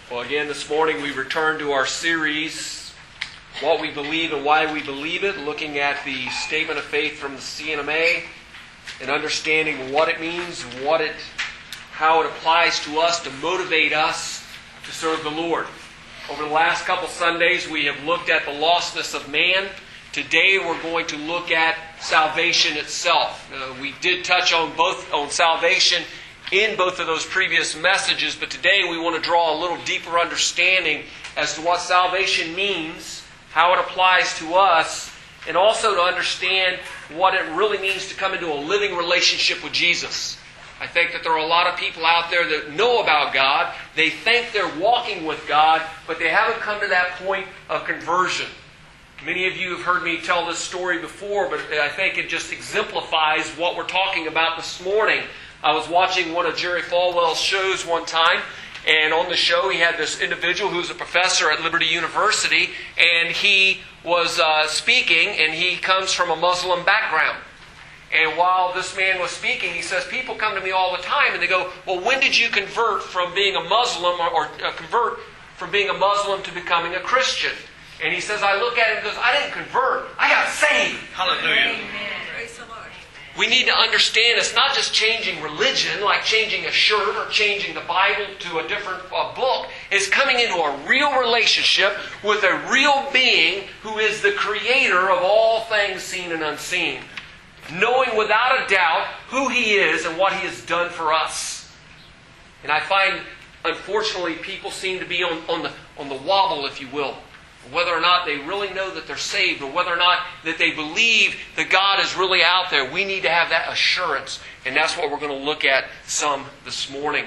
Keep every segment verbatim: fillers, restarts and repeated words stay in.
Well, again, this morning we return to our series, What We Believe and Why We Believe It, looking at the Statement of Faith from the C N M A and understanding what it means, what it, how it applies to us to motivate us to serve the Lord. Over the last couple Sundays, we have looked at the lostness of man. Today, we're going to look at salvation itself. Uh, we did touch on both on salvation in both of those previous messages, but today we want to draw a little deeper understanding as to what salvation means, how it applies to us, and also to understand what it really means to come into a living relationship with Jesus. I think that there are a lot of people out there that know about God. They think they're walking with God, but they haven't come to that point of conversion. Many of you have heard me tell this story before, but I think it just exemplifies what we're talking about this morning. I was watching one of Jerry Falwell's shows one time, and on the show he had this individual who's a professor at Liberty University, and he was uh, speaking, and he comes from a Muslim background. And while this man was speaking, he says, people come to me all the time, and they go, well, when did you convert from being a Muslim, or, or uh, convert from being a Muslim to becoming a Christian? And he says, I look at it and goes, I didn't convert, I got saved. Hallelujah. Amen. Praise the Lord. We need to understand it's not just changing religion, like changing a shirt or changing the Bible to a different uh, book. It's coming into a real relationship with a real being who is the creator of all things seen and unseen. Knowing without a doubt who He is and what He has done for us. And I find, unfortunately, people seem to be on, on, the, on the wobble, if you will. Whether or not they really know that they're saved, or whether or not that they believe that God is really out there. We need to have that assurance. And that's what we're going to look at some this morning.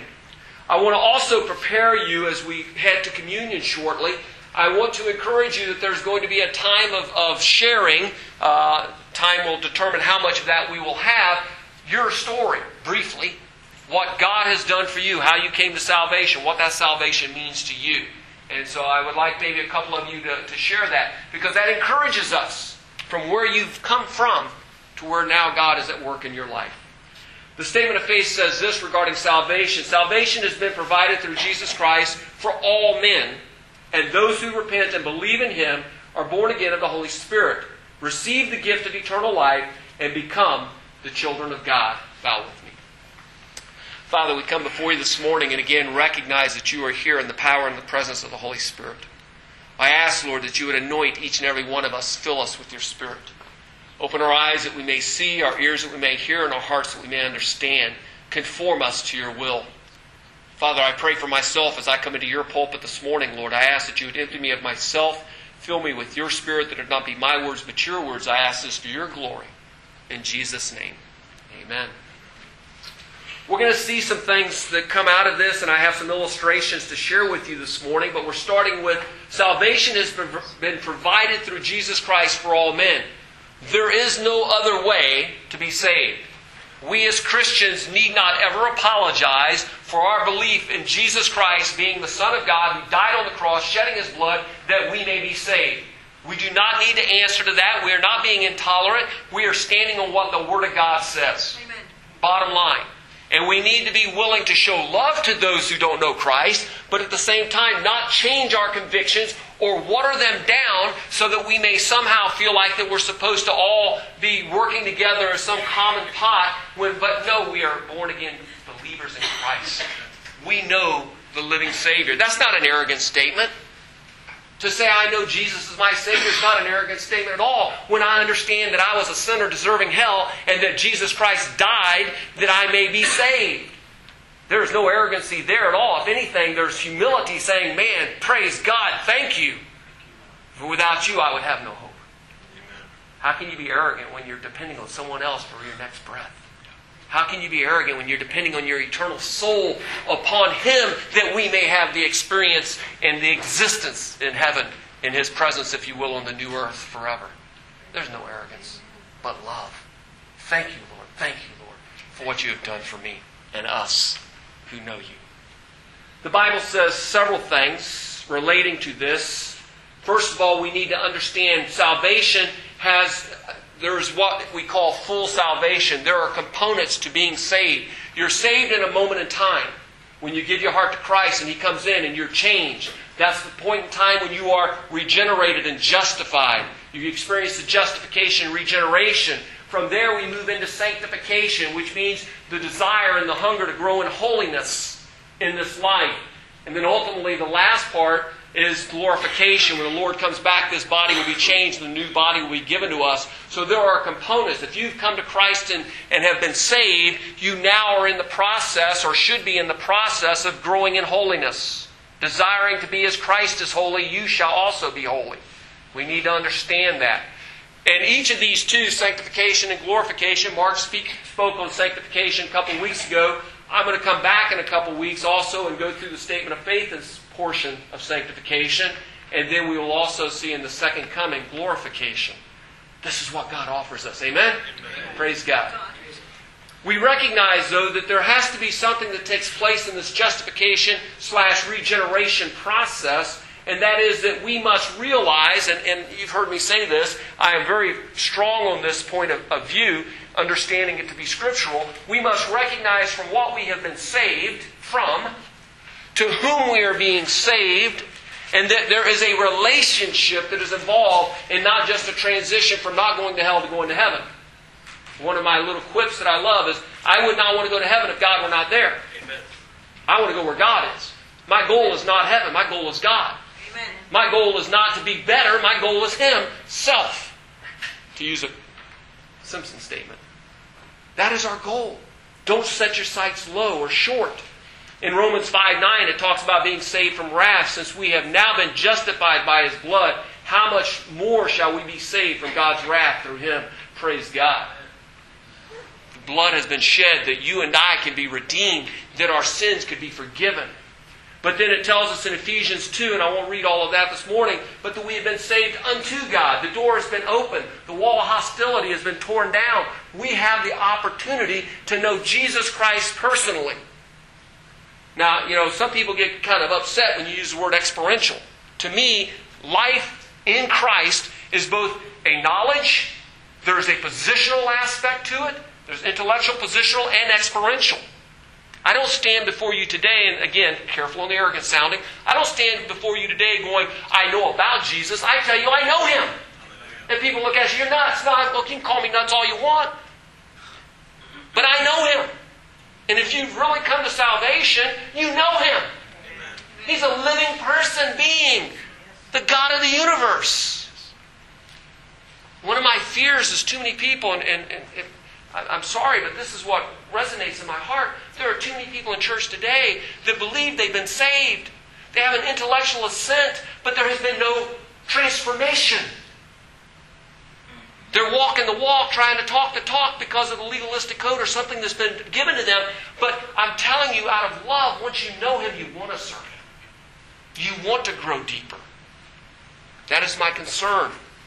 I want to also prepare you as we head to communion shortly. I want to encourage you that there's going to be a time of, of sharing. Uh, time will determine how much of that we will have. Your story, briefly. What God has done for you, how you came to salvation, what that salvation means to you. And so I would like maybe a couple of you to, to share that, because that encourages us from where you've come from to where now God is at work in your life. The Statement of Faith says this regarding salvation. Salvation has been provided through Jesus Christ for all men, and those who repent and believe in Him are born again of the Holy Spirit, receive the gift of eternal life, and become the children of God. Bow with me. Father, we come before you this morning and again recognize that you are here in the power and the presence of the Holy Spirit. I ask, Lord, that you would anoint each and every one of us, fill us with your Spirit. Open our eyes that we may see, our ears that we may hear, and our hearts that we may understand. Conform us to your will. Father, I pray for myself as I come into your pulpit this morning, Lord. I ask that you would empty me of myself, fill me with your Spirit, that it not be my words but your words. I ask this for your glory. In Jesus' name, amen. We're going to see some things that come out of this, and I have some illustrations to share with you this morning, but we're starting with salvation has been provided through Jesus Christ for all men. There is no other way to be saved. We as Christians need not ever apologize for our belief in Jesus Christ being the Son of God who died on the cross, shedding His blood, that we may be saved. We do not need to answer to that. We are not being intolerant. We are standing on what the Word of God says. Amen. Bottom line. And we need to be willing to show love to those who don't know Christ, but at the same time not change our convictions or water them down so that we may somehow feel like that we're supposed to all be working together as some common pot. When, but no, we are born again believers in Christ. We know the living Savior. That's not an arrogant statement. To say I know Jesus is my Savior is not an arrogant statement at all, when I understand that I was a sinner deserving hell and that Jesus Christ died that I may be saved. There's no arrogancy there at all. If anything, there's humility saying, man, praise God, thank you. For without you, I would have no hope. How can you be arrogant when you're depending on someone else for your next breath? How can you be arrogant when you're depending on your eternal soul upon Him that we may have the experience and the existence in heaven, in His presence, if you will, on the new earth forever? There's no arrogance, but love. Thank you, Lord. Thank you, Lord, for what you have done for me and us who know you. The Bible says several things relating to this. First of all, we need to understand salvation has... There's what we call full salvation. There are components to being saved. You're saved in a moment in time. When you give your heart to Christ and He comes in and you're changed, that's the point in time when you are regenerated and justified. You experience the justification, regeneration. From there we move into sanctification, which means the desire and the hunger to grow in holiness in this life. And then ultimately the last part is glorification. When the Lord comes back, this body will be changed and the new body will be given to us. So there are components. If you've come to Christ and, and have been saved, you now are in the process, or should be in the process, of growing in holiness. Desiring to be as Christ is holy, you shall also be holy. We need to understand that. And each of these two, sanctification and glorification, Mark speak, spoke on sanctification a couple of weeks ago. I'm going to come back in a couple of weeks also and go through the statement of faith as portion of sanctification. And then we will also see in the second coming glorification. This is what God offers us. Amen? Amen. Praise God. We recognize, though, that there has to be something that takes place in this justification slash regeneration process. And that is that we must realize, and, and you've heard me say this, I am very strong on this point of, of view, understanding it to be scriptural. We must recognize from what we have been saved from, to whom we are being saved, and that there is a relationship that is involved in not just a transition from not going to hell to going to heaven. One of my little quips that I love is, I would not want to go to heaven if God were not there. Amen. I want to go where God is. My goal is not heaven. My goal is God. Amen. My goal is not to be better. My goal is Him, self. To use a Simpson statement. That is our goal. Don't set your sights low or short. In Romans five nine, it talks about being saved from wrath. Since we have now been justified by His blood, how much more shall we be saved from God's wrath through Him? Praise God. The blood has been shed that you and I can be redeemed, that our sins could be forgiven. But then it tells us in Ephesians two, and I won't read all of that this morning, but that we have been saved unto God. The door has been opened. The wall of hostility has been torn down. We have the opportunity to know Jesus Christ personally. Now, you know, some people get kind of upset when you use the word experiential. To me, life in Christ is both a knowledge, there's a positional aspect to it, there's intellectual, positional, and experiential. I don't stand before you today, and again, careful on the arrogant sounding, I don't stand before you today going, I know about Jesus. I tell you, I know Him. And people look at you, you're nuts. No, look, you can call me nuts all you want. But I know Him. And if you've really come to salvation, you know Him. He's a living person, being, the God of the universe. One of my fears is too many people, and, and, and, and I'm sorry, but this is what resonates in my heart. There are too many people in church today that believe they've been saved. They have an intellectual assent, but there has been no transformation. They're walking the walk, trying to talk the talk because of the legalistic code or something that's been given to them. But I'm telling you, out of love, once you know Him, you want to serve Him. You want to grow deeper. That is my concern.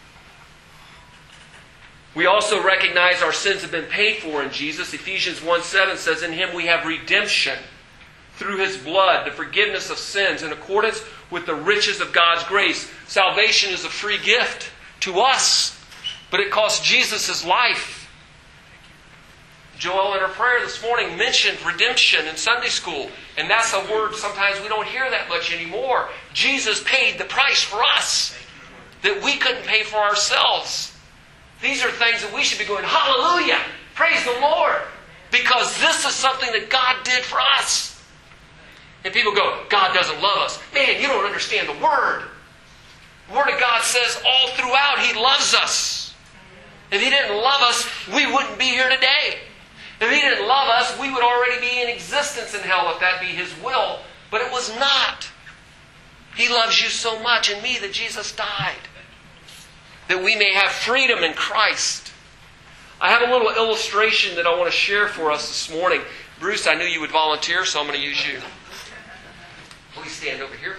We also recognize our sins have been paid for in Jesus. Ephesians one seven says, in Him we have redemption through His blood, the forgiveness of sins in accordance with the riches of God's grace. Salvation is a free gift to us. But it cost Jesus His life. Joel in her prayer this morning mentioned redemption in Sunday school. And that's a word sometimes we don't hear that much anymore. Jesus paid the price for us that we couldn't pay for ourselves. These are things that we should be going, hallelujah, praise the Lord. Because this is something that God did for us. And people go, God doesn't love us. Man, you don't understand the Word. The Word of God says all throughout He loves us. If He didn't love us, we wouldn't be here today. If He didn't love us, we would already be in existence in hell if that be His will. But it was not. He loves you so much and me that Jesus died. That we may have freedom in Christ. I have a little illustration that I want to share for us this morning. Bruce, I knew you would volunteer, so I'm going to use you. Please stand over here.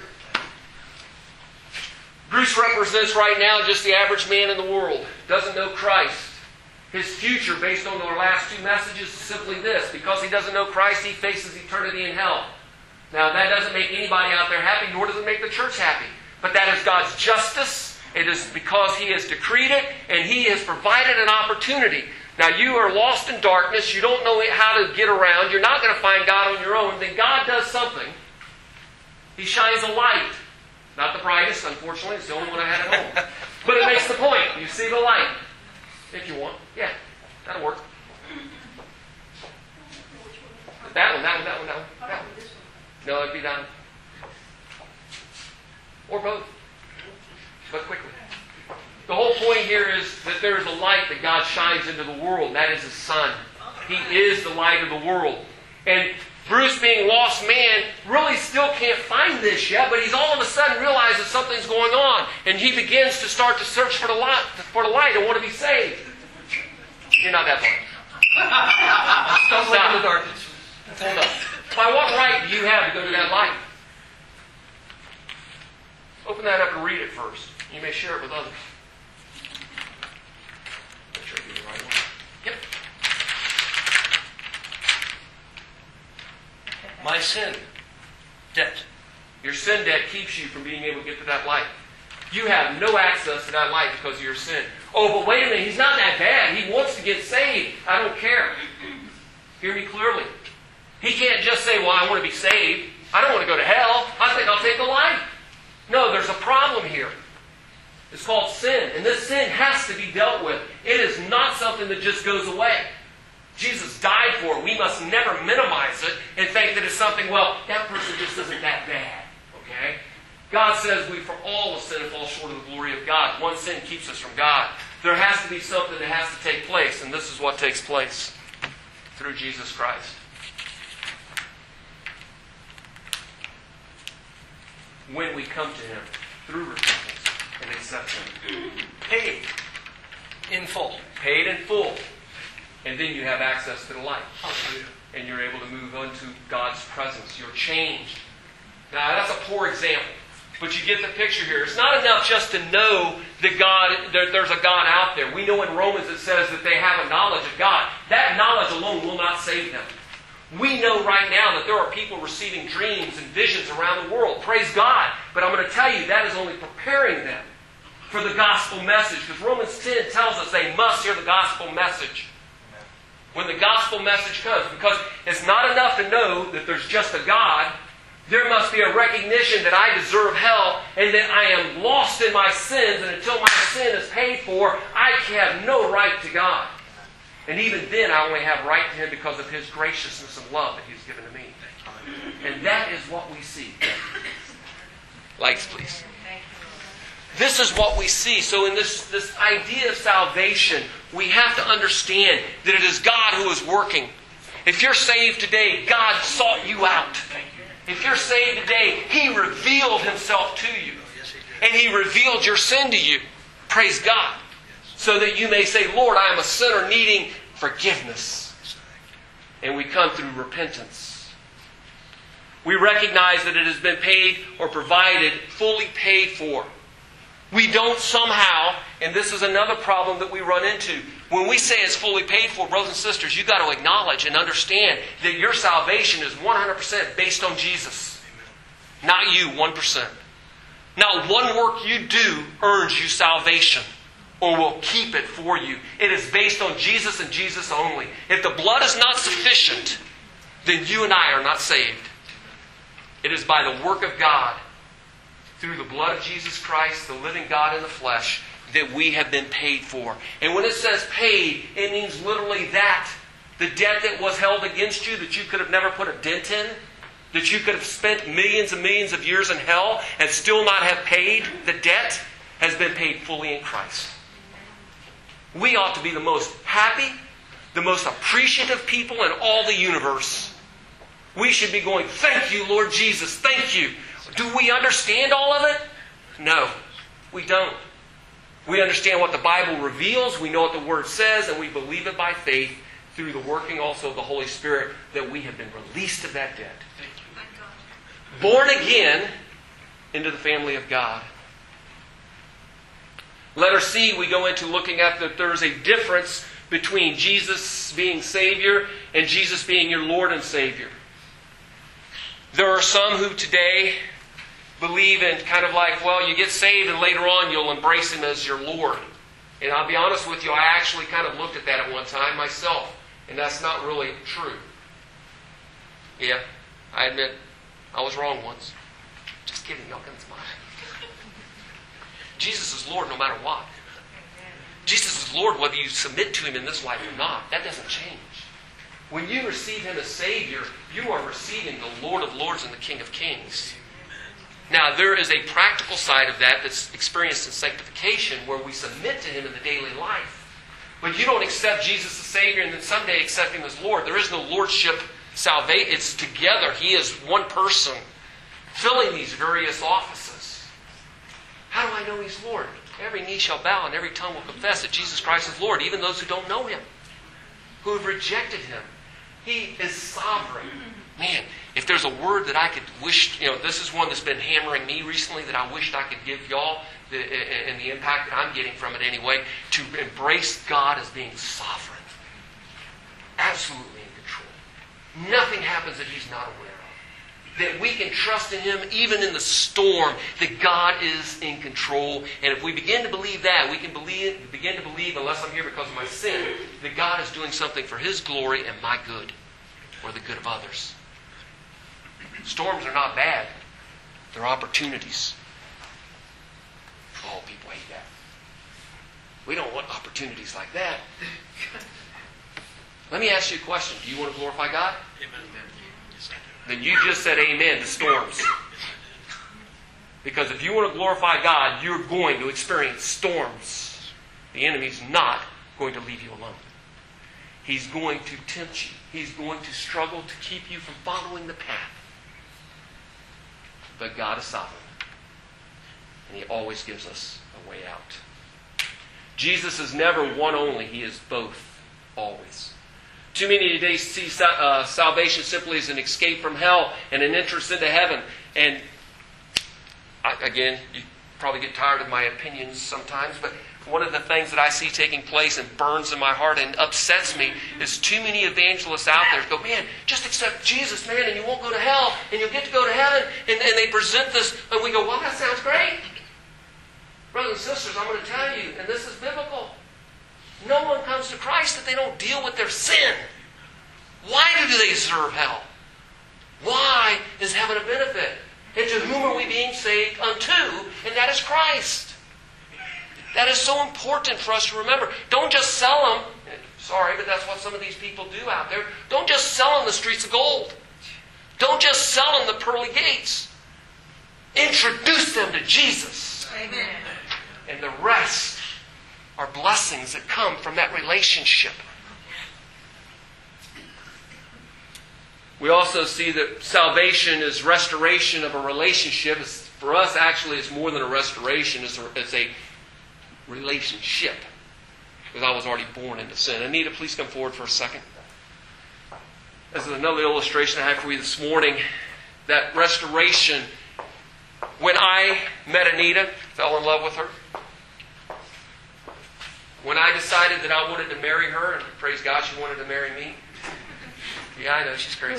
Bruce represents right now just the average man in the world. Doesn't know Christ. His future, based on our last two messages, is simply this. Because he doesn't know Christ, he faces eternity in hell. Now, that doesn't make anybody out there happy, nor does it make the church happy. But that is God's justice. It is because He has decreed it, and He has provided an opportunity Now you are lost in darkness, you don't know how to get around, you're not going to find God on your own, then God does something. He shines a light. Not the brightest, unfortunately, it's the only one I had at home. But it makes the point. You see the light. If you want. Yeah, that'll work. That one, that one, that one, that one. That one. No, it'd be that one. Or both. But quickly. The whole point here is that there is a light that God shines into the world, and that is His Son. He is the light of the world. And Bruce, being a lost man, really still can't find this yet, but he's all of a sudden realizes something's going on, and he begins to start to search for the light, for the light and want to be saved. You're not that blind. Stop in the darkness. Hold up. By what right do you have to go to that light? Open that up and read it first. You may share it with others. Make sure I do the right one. Yep. My sin debt. Your sin debt keeps you from being able to get to that light. You have no access to that light because of your sin. Oh, but wait a minute, he's not that bad. He wants to get saved. I don't care. Hear me clearly. He can't just say, well, I want to be saved. I don't want to go to hell. I think I'll take the light. No, there's a problem here. It's called sin. And this sin has to be dealt with. It is not something that just goes away. Jesus died for it. We must never minimize it and think that it's something, well, that person just isn't that bad. Okay? God says we for all have sinned and fall short of the glory of God. One sin keeps us from God. There has to be something that has to take place, and this is what takes place through Jesus Christ. When we come to Him through repentance and accept Him. Paid. In full. Paid in full. And then you have access to the light. And you're able to move into God's presence. You're changed. Now, that's a poor example. But you get the picture here. It's not enough just to know that God, that there's a God out there. We know in Romans it says that they have a knowledge of God. That knowledge alone will not save them. We know right now that there are people receiving dreams and visions around the world. Praise God. But I'm going to tell you, that is only preparing them for the gospel message. Because Romans ten tells us they must hear the gospel message. When the gospel message comes. Because it's not enough to know that there's just a God. There must be a recognition that I deserve hell and that I am lost in my sins, and until my sin is paid for, I have no right to God. And even then, I only have right to Him because of His graciousness and love that He's given to me. And that is what we see. Lights, please. This is what we see. So in this, this idea of salvation, we have to understand that it is God who is working. If you're saved today, God sought you out. If you're saved today, He revealed Himself to you. And He revealed your sin to you. Praise God. So that you may say, Lord, I am a sinner needing forgiveness. And we come through repentance. We recognize that it has been paid or provided, fully paid for. We don't somehow, and this is another problem that we run into, when we say it's fully paid for, brothers and sisters, you've got to acknowledge and understand that your salvation is one hundred percent based on Jesus. Not you, one percent. Not one work you do earns you salvation or will keep it for you. It is based on Jesus and Jesus only. If the blood is not sufficient, then you and I are not saved. It is by the work of God, through the blood of Jesus Christ, the living God in the flesh, that we have been paid for. And when it says paid, it means literally that. The debt that was held against you that you could have never put a dent in, that you could have spent millions and millions of years in hell and still not have paid the debt, has been paid fully in Christ. We ought to be the most happy, the most appreciative people in all the universe. We should be going, thank you, Lord Jesus, thank you. Do we understand all of it? No, we don't. We understand what the Bible reveals, we know what the Word says, and we believe it by faith through the working also of the Holy Spirit that we have been released of that debt. Born again into the family of God. Letter C, we go into looking at that there is a difference between Jesus being Savior and Jesus being your Lord and Savior. There are some who today believe in kind of like, well, you get saved and later on you'll embrace Him as your Lord. And I'll be honest with you, I actually kind of looked at that at one time myself, and that's not really true. Yeah, I admit I was wrong once. Just kidding, y'all can smile. Jesus is Lord no matter what. Jesus is Lord whether you submit to Him in this life or not. That doesn't change. When you receive Him as Savior, you are receiving the Lord of Lords and the King of Kings. Now, there is a practical side of that that's experienced in sanctification where we submit to Him in the daily life. But you don't accept Jesus as Savior and then someday accept Him as Lord. There is no Lordship salvation. It's together. He is one person filling these various offices. How do I know He's Lord? Every knee shall bow and every tongue will confess that Jesus Christ is Lord, even those who don't know Him, who have rejected Him. He is sovereign. Man, if there's a word that I could wish, you know, this is one that's been hammering me recently that I wished I could give y'all, the, and the impact that I'm getting from it anyway, to embrace God as being sovereign. Absolutely in control. Nothing happens that He's not aware of. That we can trust in Him even in the storm, that God is in control. And if we begin to believe that, we can believe, begin to believe, unless I'm here because of my sin, that God is doing something for His glory and my good, or the good of others. Storms are not bad. They're opportunities. Oh, people hate that. We don't want opportunities like that. Let me ask you a question. Do you want to glorify God? Amen. Then you just said amen to storms. Because if you want to glorify God, you're going to experience storms. The enemy's not going to leave you alone. He's going to tempt you. He's going to struggle to keep you from following the path. But God is sovereign. And He always gives us a way out. Jesus is never one only. He is both. Always. Too many today see uh, salvation simply as an escape from hell and an entrance into heaven. And I, again, you probably get tired of my opinions sometimes, but one of the things that I see taking place and burns in my heart and upsets me is too many evangelists out there go, man, just accept Jesus, man, and you won't go to hell, and you'll get to go to heaven. And, and they present this, and we go, well, that sounds great. Brothers and sisters, I'm going to tell you, and this is biblical, no one comes to Christ that they don't deal with their sin. Why do they deserve hell? Why is heaven a benefit? And to whom are we being saved unto? And that is Christ. That is so important for us to remember. Don't just sell them. Sorry, but that's what some of these people do out there. Don't just sell them the streets of gold. Don't just sell them the pearly gates. Introduce them to Jesus. Amen. And the rest are blessings that come from that relationship. We also see that salvation is restoration of a relationship. It's, for us, actually, it's more than a restoration. It's a, it's a relationship. Because I was already born into sin. Anita, please come forward for a second. This is another illustration I have for you this morning. That restoration. When I met Anita, fell in love with her. When I decided that I wanted to marry her, and praise God, she wanted to marry me. Yeah, I know, she's crazy.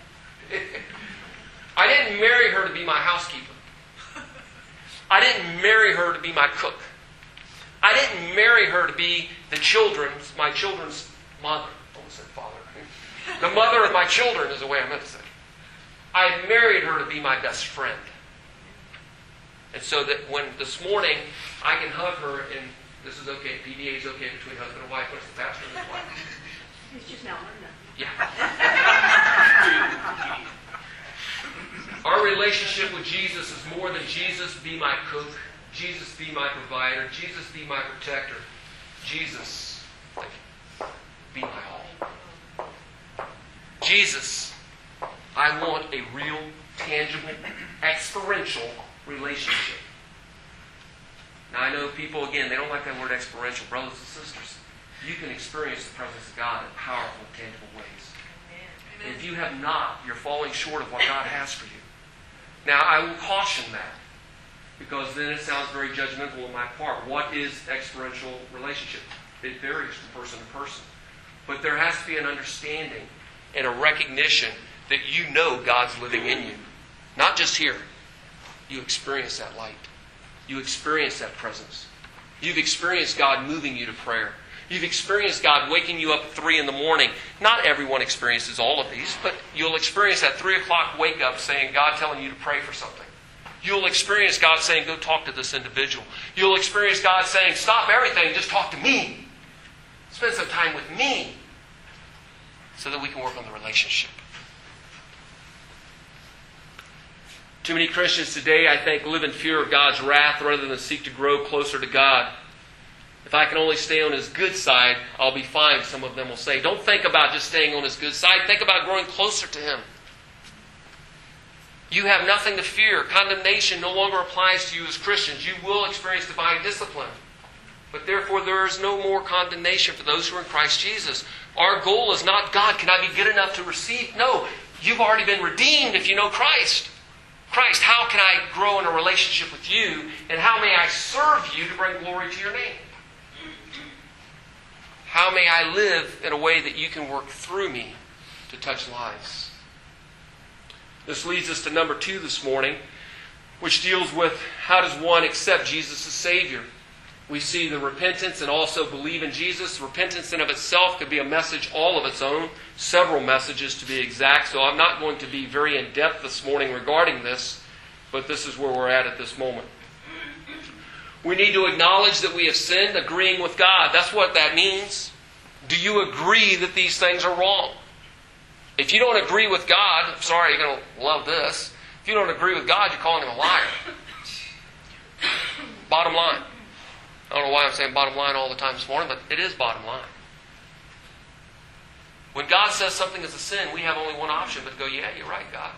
I didn't marry her to be my housekeeper. I didn't marry her to be my cook. I didn't marry her to be the children's, my children's mother. I almost said father. The mother of my children is the way I meant to say. I married her to be my best friend. And so that when this morning I can hug her, and this is okay, P D A is okay between husband and wife, but it's the pastor and his wife. It's just not one enough. Yeah. Our relationship with Jesus is more than Jesus be my cook, Jesus be my provider, Jesus be my protector, Jesus be my all. Jesus, I want a real, tangible, experiential relationship. Now I know people, again, they don't like that word experiential. Brothers and sisters, you can experience the presence of God in powerful, tangible ways. And if you have not, you're falling short of what God has for you. Now, I will caution that, because then it sounds very judgmental on my part. What is experiential relationship? It varies from person to person. But there has to be an understanding and a recognition that you know God's living in you. Not just here. You experience that light. You experience that presence. You've experienced God moving you to prayer. You've experienced God waking you up at three in the morning. Not everyone experiences all of these, but you'll experience that three o'clock wake up saying, God telling you to pray for something. You'll experience God saying, go talk to this individual. You'll experience God saying, stop everything, just talk to me. Spend some time with me so that we can work on the relationship. Too many Christians today, I think, live in fear of God's wrath rather than seek to grow closer to God. If I can only stay on His good side, I'll be fine, some of them will say. Don't think about just staying on His good side. Think about growing closer to Him. You have nothing to fear. Condemnation no longer applies to you as Christians. You will experience divine discipline. But therefore, there is no more condemnation for those who are in Christ Jesus. Our goal is not, God, can I be good enough to receive? No, you've already been redeemed if you know Christ. Christ, how can I grow in a relationship with you? And how may I serve you to bring glory to your name? How may I live in a way that you can work through me to touch lives? This leads us to number two this morning, which deals with how does one accept Jesus as Savior. We see the repentance and also believe in Jesus. Repentance in of itself could be a message all of its own, several messages to be exact. So I'm not going to be very in-depth this morning regarding this, but this is where we're at at this moment. We need to acknowledge that we have sinned, agreeing with God. That's what that means. Do you agree that these things are wrong? If you don't agree with God, I'm sorry, you're going to love this. If you don't agree with God, you're calling Him a liar. Bottom line. I don't know why I'm saying bottom line all the time this morning, but it is bottom line. When God says something is a sin, we have only one option but to go, yeah, you're right, God.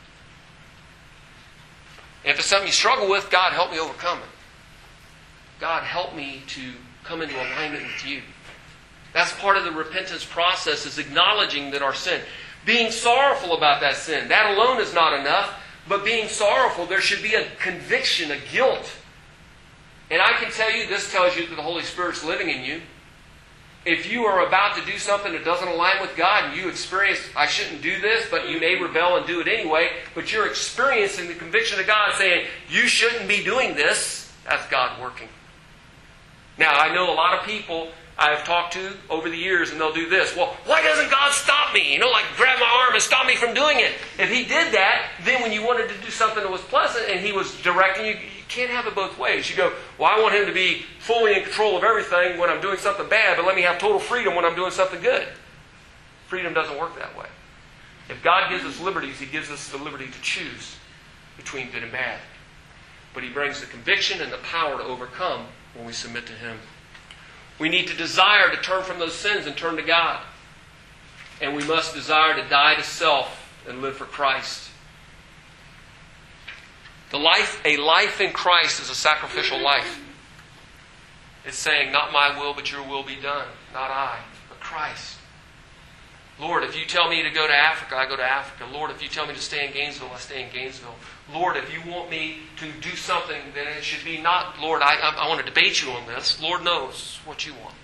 And if it's something you struggle with, God, help me overcome it. God, help me to come into alignment with you. That's part of the repentance process, is acknowledging that our sin. Being sorrowful about that sin. That alone is not enough, but being sorrowful, there should be a conviction, a guilt. And I can tell you, this tells you that the Holy Spirit's living in you. If you are about to do something that doesn't align with God and you experience, I shouldn't do this, but you may rebel and do it anyway, but you're experiencing the conviction of God saying, you shouldn't be doing this, that's God working. Now, I know a lot of people I've talked to over the years, and they'll do this. Well, why doesn't God stop me? You know, like grab my arm and stop me from doing it. If He did that, then when you wanted to do something that was pleasant and He was directing you, you can't have it both ways. You go, well, I want Him to be fully in control of everything when I'm doing something bad, but let me have total freedom when I'm doing something good. Freedom doesn't work that way. If God gives us liberties, He gives us the liberty to choose between good and bad. But He brings the conviction and the power to overcome when we submit to Him. We need to desire to turn from those sins and turn to God. And we must desire to die to self and live for Christ. The life, a life in Christ is a sacrificial life. It's saying, not my will, but your will be done. Not I, but Christ. Lord, if you tell me to go to Africa, I go to Africa. Lord, if you tell me to stay in Gainesville, I stay in Gainesville. Lord, if you want me to do something, then it should be not, Lord, I, I, I want to debate you on this. Lord knows what you want.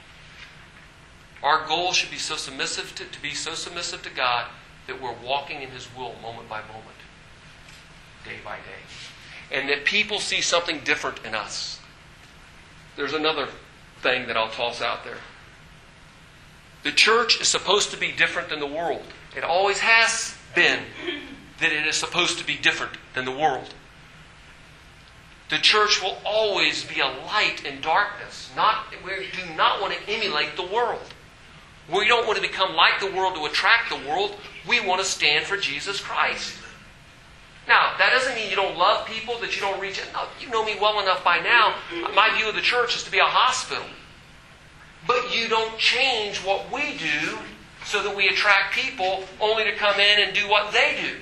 Our goal should be so submissive to, to be so submissive to God that we're walking in His will moment by moment, day by day. And that people see something different in us. There's another thing that I'll toss out there. The church is supposed to be different than the world. It always has been that it is supposed to be different than the world. The church will always be a light in darkness. Not, we do not want to emulate the world. We don't want to become like the world to attract the world. We want to stand for Jesus Christ. Now, that doesn't mean you don't love people, that you don't reach it. No, you know me well enough by now. My view of the church is to be a hospital. But you don't change what we do so that we attract people only to come in and do what they do.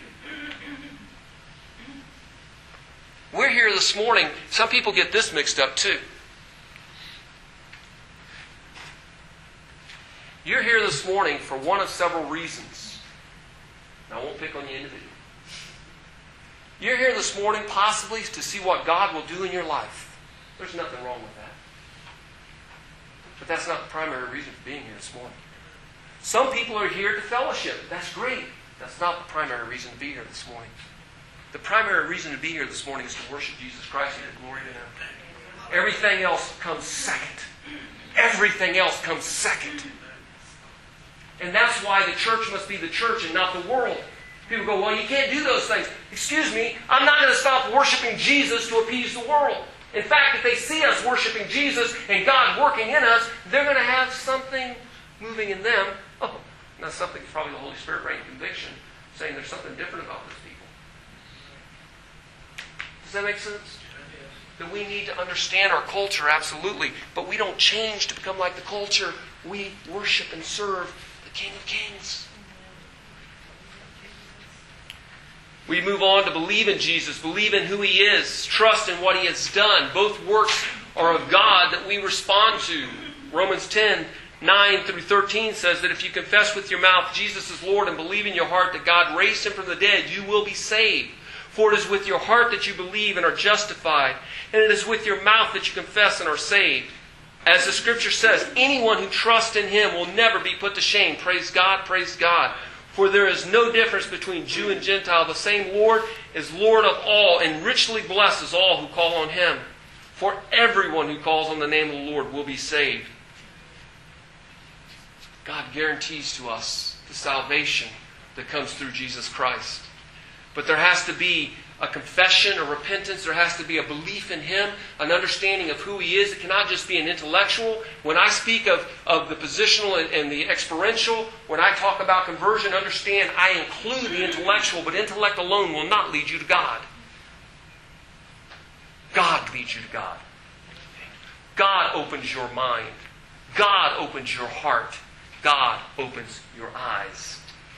We're here this morning. Some people get this mixed up too. You're here this morning for one of several reasons. And I won't pick on you individually. You're here this morning possibly to see what God will do in your life. There's nothing wrong with that. But that's not the primary reason for being here this morning. Some people are here to fellowship. That's great. That's not the primary reason to be here this morning. The primary reason to be here this morning is to worship Jesus Christ and give glory to Him. Everything else comes second. Everything else comes second. And that's why the church must be the church and not the world. People go, well, you can't do those things. Excuse me, I'm not going to stop worshiping Jesus to appease the world. In fact, if they see us worshiping Jesus and God working in us, they're going to have something moving in them. Oh, not something, probably the Holy Spirit bringing conviction, saying there's something different about those people. Does that make sense? That we need to understand our culture, absolutely. But we don't change to become like the culture. We worship and serve the King of Kings. We move on to believe in Jesus, believe in who He is, trust in what He has done. Both works are of God that we respond to. Romans ten, nine through thirteen says that if you confess with your mouth Jesus is Lord and believe in your heart that God raised Him from the dead, you will be saved. For it is with your heart that you believe and are justified, and it is with your mouth that you confess and are saved. As the Scripture says, anyone who trusts in Him will never be put to shame. Praise God, praise God. For there is no difference between Jew and Gentile. The same Lord is Lord of all and richly blesses all who call on Him. For everyone who calls on the name of the Lord will be saved. God guarantees to us the salvation that comes through Jesus Christ. But there has to be a confession, a repentance. There has to be a belief in Him, an understanding of who He is. It cannot just be an intellectual. When I speak of, of the positional and, and the experiential, when I talk about conversion, understand I include the intellectual, but intellect alone will not lead you to God. God leads you to God. God opens your mind. God opens your heart. God opens your eyes.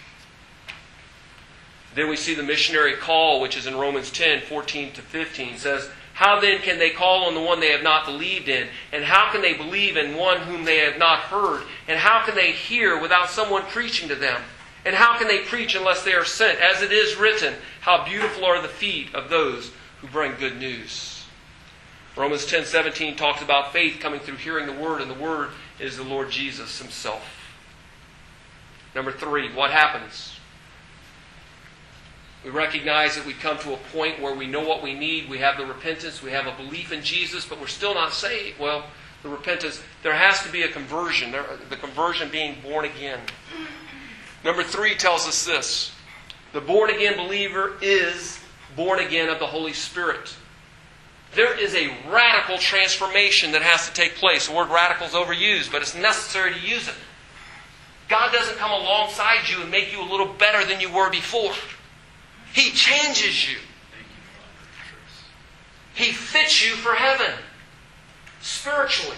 Then we see the missionary call, which is in Romans ten, fourteen to fifteen. It says, how then can they call on the one they have not believed in? And how can they believe in one whom they have not heard? And how can they hear without someone preaching to them? And how can they preach unless they are sent? As it is written, how beautiful are the feet of those who bring good news. Romans ten, seventeen talks about faith coming through hearing the Word, and the Word is the Lord Jesus Himself. Number three, what happens? We recognize that we come to a point where we know what we need. We have the repentance. We have a belief in Jesus, but we're still not saved. Well, the repentance, there has to be a conversion. There, the conversion being born again. Number three tells us this. The born-again believer is born again of the Holy Spirit. There is a radical transformation that has to take place. The word radical is overused, but it's necessary to use it. God doesn't come alongside you and make you a little better than you were before. He changes you. He fits you for heaven, spiritually.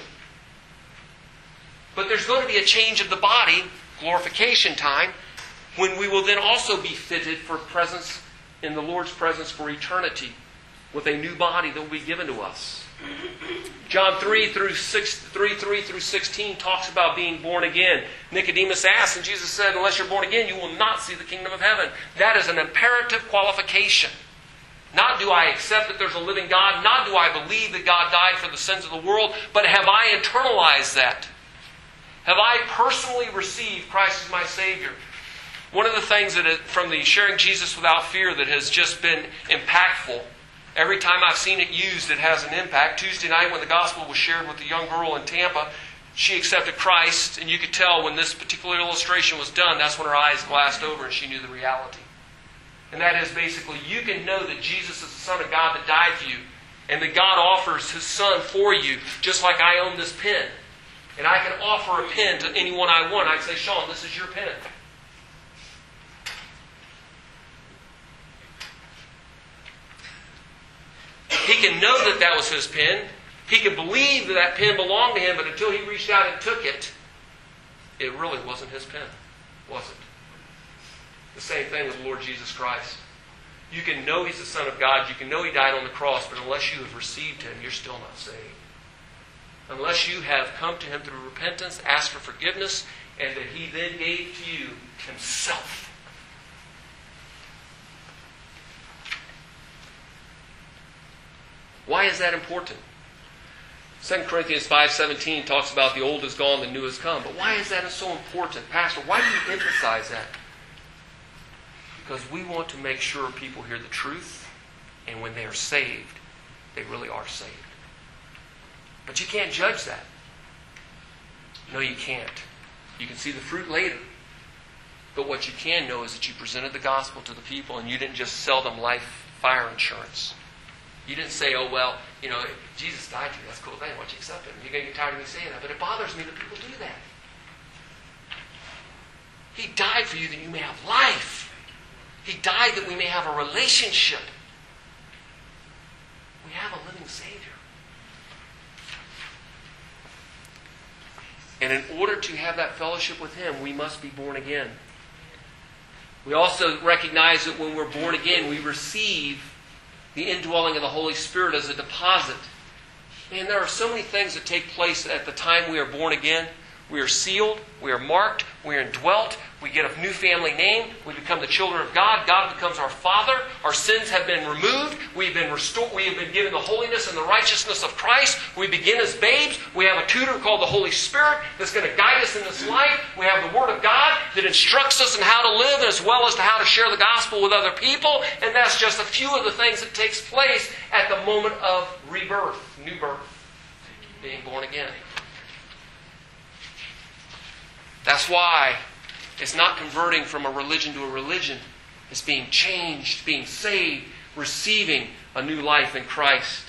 But there's going to be a change of the body, glorification time, when we will then also be fitted for presence in the Lord's presence for eternity, with a new body that will be given to us. John three through six, three, three through sixteen talks about being born again. Nicodemus asked, and Jesus said, unless you're born again, you will not see the kingdom of heaven. That is an imperative qualification. Not do I accept that there's a living God, not do I believe that God died for the sins of the world, but have I internalized that? Have I personally received Christ as my Savior? One of the things that it, from the Sharing Jesus Without Fear that has just been impactful, every time I've seen it used, it has an impact. Tuesday night when the gospel was shared with the young girl in Tampa, she accepted Christ, and you could tell when this particular illustration was done, that's when her eyes glassed over and she knew the reality. And that is basically, you can know that Jesus is the Son of God that died for you, and that God offers His Son for you, just like I own this pen. And I can offer a pen to anyone I want. I can say, Sean, this is your pen. He can know that that was his pen. He can believe that that pen belonged to him, but until he reached out and took it, it really wasn't his pen, was it? The same thing with the Lord Jesus Christ. You can know He's the Son of God. You can know He died on the cross, but unless you have received Him, you're still not saved. Unless you have come to Him through repentance, asked for forgiveness, and that He then gave to you Himself. Why is that important? Second Corinthians five seventeen talks about the old is gone, the new has come. But why is that so important? Pastor, why do you emphasize that? Because we want to make sure people hear the truth, and when they are saved, they really are saved. But you can't judge that. No, you can't. You can see the fruit later. But what you can know is that you presented the gospel to the people and you didn't just sell them life fire insurance. You didn't say, oh, well, you know, Jesus died for you. That's a cool thing. Why don't you accept Him? You're going to get tired of me saying that. But it bothers me that people do that. He died for you that you may have life. He died that we may have a relationship. We have a living Savior. And in order to have that fellowship with Him, we must be born again. We also recognize that when we're born again, we receive the indwelling of the Holy Spirit as a deposit. And there are so many things that take place at the time we are born again. We are sealed, we are marked, we are indwelt, we get a new family name, we become the children of God, God becomes our Father, our sins have been removed, we've been restored, we have been given the holiness and the righteousness of Christ, we begin as babes, we have a tutor called the Holy Spirit that's going to guide us in this life, we have the Word of God that instructs us in how to live as well as to how to share the gospel with other people, and that's just a few of the things that takes place at the moment of rebirth, new birth, being born again. That's why it's not converting from a religion to a religion. It's being changed, being saved, receiving a new life in Christ.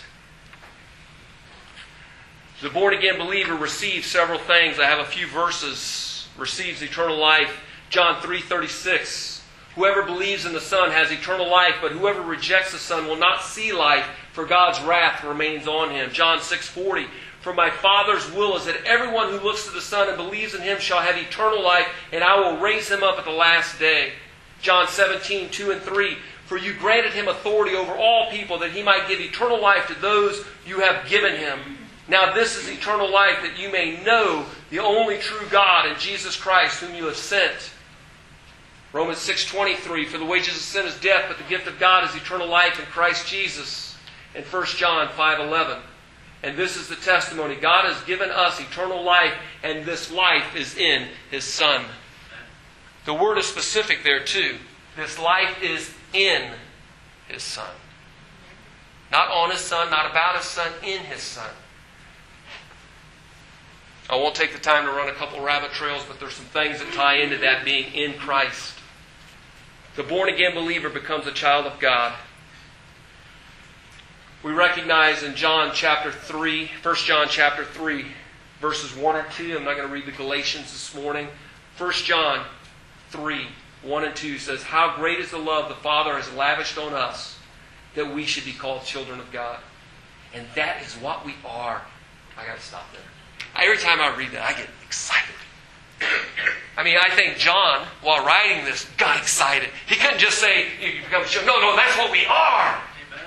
The born-again believer receives several things. I have a few verses. Receives eternal life. John three thirty-six. Whoever believes in the Son has eternal life, but whoever rejects the Son will not see life, for God's wrath remains on him. John six forty. For my Father's will is that everyone who looks to the Son and believes in Him shall have eternal life, and I will raise him up at the last day. John seventeen, two and three. For you granted Him authority over all people, that He might give eternal life to those you have given Him. Now this is eternal life, that you may know the only true God and Jesus Christ, whom you have sent. Romans six twenty-three. For the wages of sin is death, but the gift of God is eternal life in Christ Jesus. And First John five eleven. And this is the testimony. God has given us eternal life, and this life is in His Son. The word is specific there too. This life is in His Son. Not on His Son, not about His Son, in His Son. I won't take the time to run a couple rabbit trails, but there's some things that tie into that being in Christ. The born-again believer becomes a child of God. We recognize in John chapter three, First John chapter three, verses one and two. I'm not going to read the Galatians this morning. First John three, one and two says, how great is the love the Father has lavished on us, that we should be called children of God. And that is what we are. I got to stop there. Every time I read that, I get excited. I mean, I think John, while writing this, got excited. He couldn't just say, you become a child. No, no, that's what we are.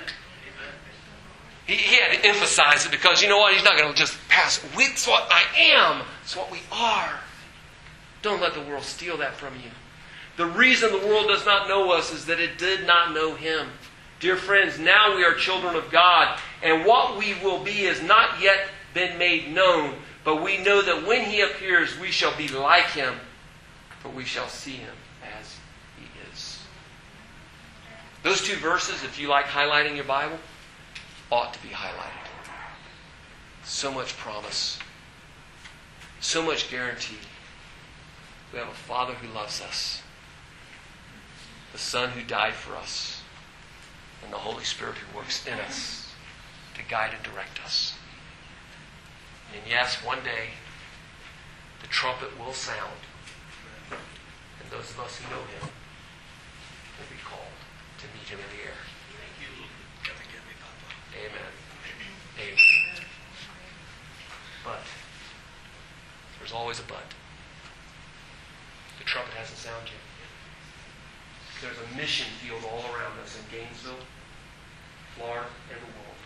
He, he had to emphasize it because, you know what, he's not going to just pass. It's what I am. It's what we are. Don't let the world steal that from you. The reason the world does not know us is that it did not know Him. Dear friends, now we are children of God, and what we will be has not yet been made known, but we know that when He appears, we shall be like Him, for we shall see Him as He is. Those two verses, if you like highlighting your Bible, ought to be highlighted. So much promise. So much guarantee. We have a Father who loves us. The Son who died for us. And the Holy Spirit who works in us to guide and direct us. And yes, one day, the trumpet will sound. And those of us who know Him will be called to meet Him in the air. Amen. Amen. But there's always a but. The trumpet hasn't sounded yet. There's a mission field all around us in Gainesville, Florida, and the world.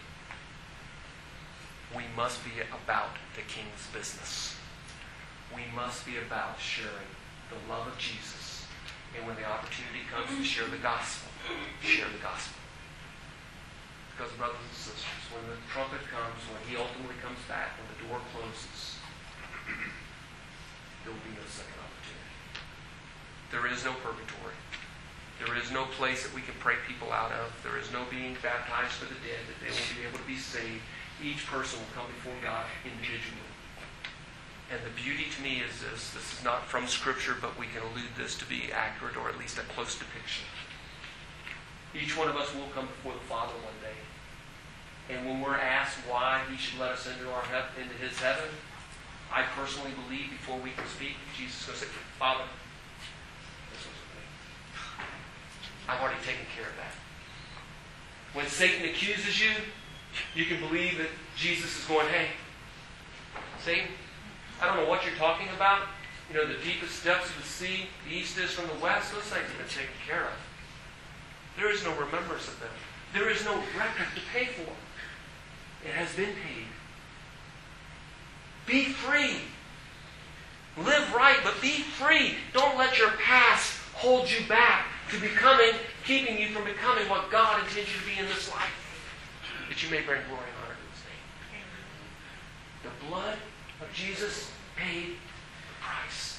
We must be about the King's business. We must be about sharing the love of Jesus. And when the opportunity comes to share the gospel, share the gospel. Because, brothers and sisters, when the trumpet comes, when He ultimately comes back, when the door closes, there will be no second opportunity. There is no purgatory. There is no place that we can pray people out of. There is no being baptized for the dead, that they will be able to be saved. Each person will come before God individually. And the beauty to me is this. This is not from Scripture, but we can allude this to be accurate, or at least a close depiction. Each one of us will come before the Father one day. And when we're asked why He should let us into, our he- into His heaven, I personally believe before we can speak, Jesus is going to say, Father, this was me. I've already taken care of that. When Satan accuses you, you can believe that Jesus is going, hey, Satan, I don't know what you're talking about. You know, the deepest depths of the sea, the east is from the west. Those things have been taken care of. There is no remembrance of them. There is no record to pay for. It has been paid. Be free. Live right, but be free. Don't let your past hold you back to becoming, keeping you from becoming what God intends you to be in this life, that you may bring glory and honor to His name. The blood of Jesus paid the price.